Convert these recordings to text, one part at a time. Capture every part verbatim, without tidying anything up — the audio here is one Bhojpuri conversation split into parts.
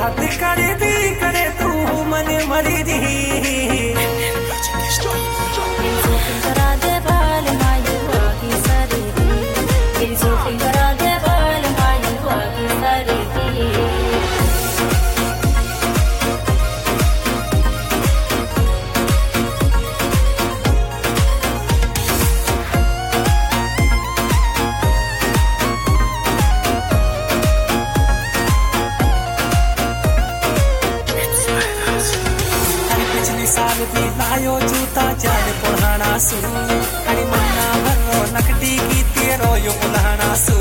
बात करे दी करे तू मन मरी दी करा दे बाल मायू आगे सारी दी तेरी सोफी करा दे बाल मायू आगे सारी दी साल भी लायो जूता जान पुराना सू अरे मन्ना भरो नकटी की तेरो यो उल्हाना सू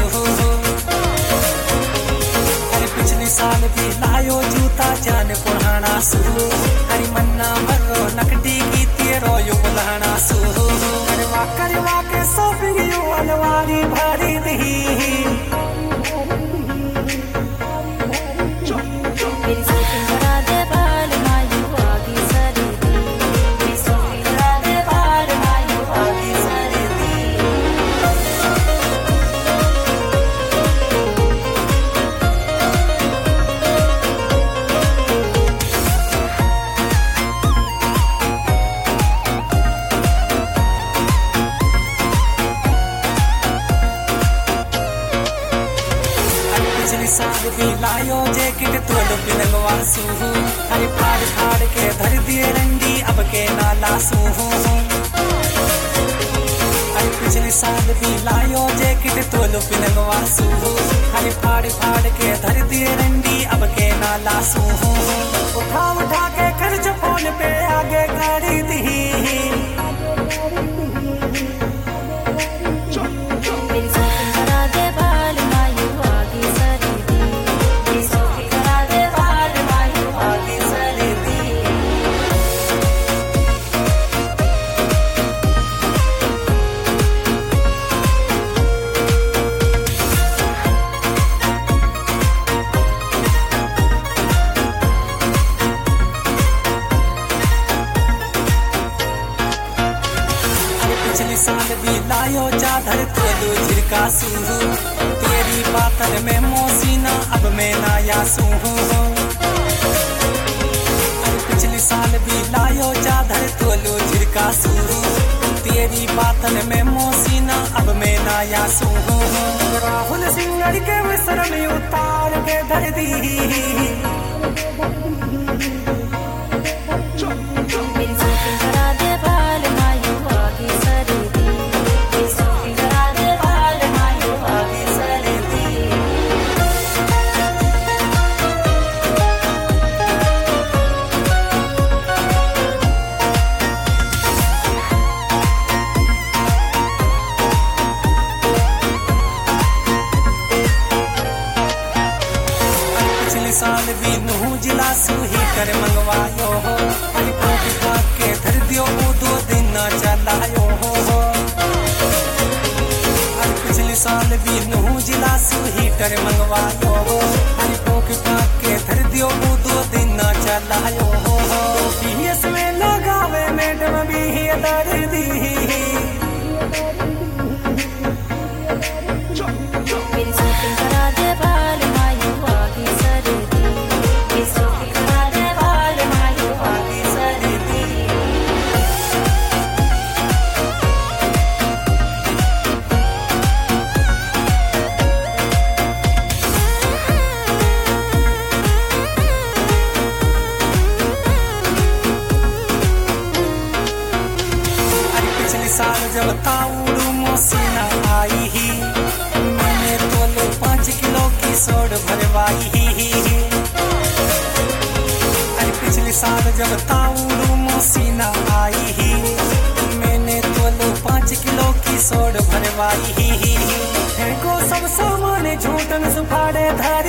अरे पिछले साल भी लायो जूता जान पुराना सू अरे मन्ना भरो नकटी की तेरो यो उल्हाना सू अरे वा करे वा के शॉपिंग यो अलवारी भरी दी तेरी सोफी करा दे बाल मायू आगे सारी साल भी लायो जैकेट तोल पिलवासू अरे फाड़ फाड़ के धर दिए रंडी अब के नालासू अरे पिछले साल भी लायो जैकेट तोल पिलवासू अरे फाड़ फाड़ के धर दिए रंडी अब के नालासू उठा उठा के खर्च फोन पे आगे गाड़ी दी पिछले साल भी लायो चादर तोलो झिरका सू तेरी बातन में मोसीना अब मैं नाया सू पिछले साल भी लायो चादर तोलो झिरका सू तेरी बातन में मोसीना अब मैं नाया सू राहुल सिंगर के मिसर में उतार के धर दी साल भी नू जिला सू ही कर मंगवायो हो अरे कोटी पाक के धर दियो वो दो दिन न चलायो हो अरे पिछले साल भी नू जिला सू ही कर मंगवायो हो अरे कोटी पाक के धर दियो वो दो दिन न चलायो हो पीएस में लगावे मैडम भी दर दी तेरी सोफी करा दे बाल मायू आगे सारी साल जब ताऊरू मोसीना आई ही मैंने तोले पाँच किलो की सोड भरवाई ही अरे पिछले साल जब ताऊरू मोसीना आई ही मैंने तोले पाँच किलो की सोड भरवाई ही है को सब सामान झूठन सुखाड़े धारी